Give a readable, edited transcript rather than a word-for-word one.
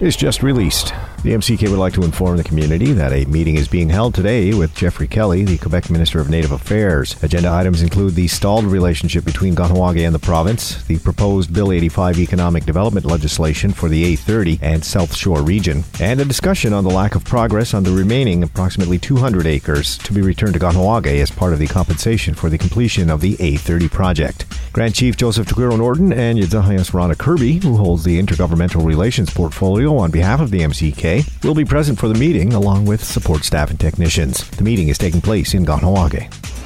is just released. The MCK would like to inform the community that a meeting is being held today with Jeffrey Kelly, the Quebec Minister of Native Affairs. Agenda items include the stalled relationship between Kahnawake and the province, the proposed Bill 85 economic development legislation for the A30 and South Shore region, and a discussion on the lack of progress on the remaining approximately 200 acres to be returned to Kahnawake as part of the compensation for the completion of the A30 project. Grand Chief Joseph Taquiro Norton and Yedzahayas Rana Kirby, who holds the Intergovernmental Relations portfolio on behalf of the MCK, will be present for the meeting along with support staff and technicians. The meeting is taking place in Kahnawake.